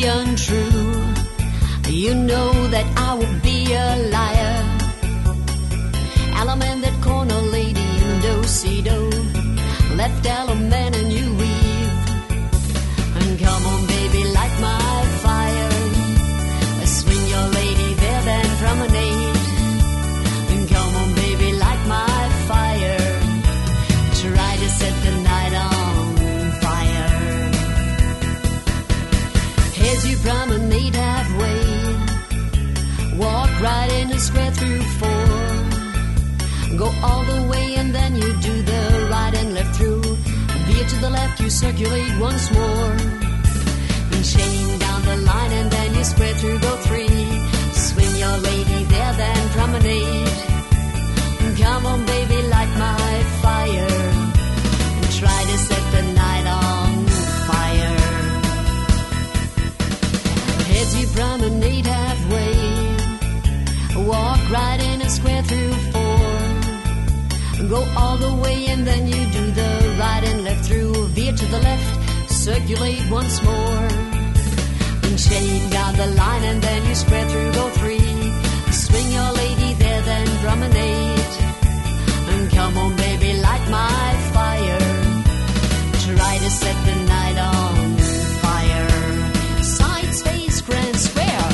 untrue. You know that I would be a liar. Element that corner lady in do-si-do, left element and you weave. And come on baby, light my fire. Swing your lady there then promenade. And come on baby, light my fire. Try to set the night on fire. As you promenade halfway, walk right in a square through four. Go all the way and then you do the right and left through. Veer to the left, you circulate once more. And chain down the line and then you square through, go three. Swing your lady there, then promenade. And come on baby, light my fire. And try to set the night on fire. As you promenade halfway, walk right in a square through four. Go all the way and then you do the right and left through. Veer to the left, circulate once more. And chain down the line and then you spread through, go three. Swing your lady there, then promenade. And come on baby, light my fire. Try to set the night on fire. Side, space, grand, square.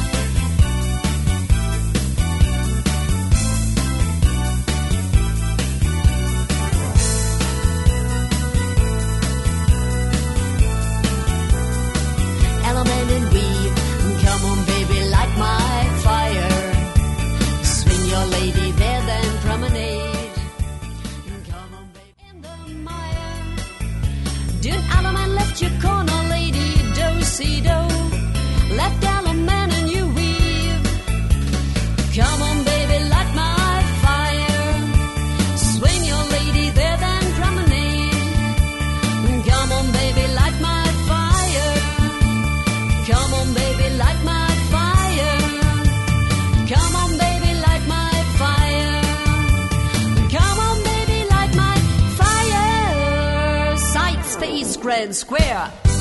Element and weave. Come on baby, light my fire. Swing your lady there, then promenade. Come on baby, in the mire. Do an element, left your corner lady, do-si-do. Left element and you weave. Come on baby, light my fire. Swing your lady there, then promenade. Come on baby, light my fire. Come on baby, light my fire. Come on baby, light my fire. Come on baby, light my fire. Side, space, grand, square.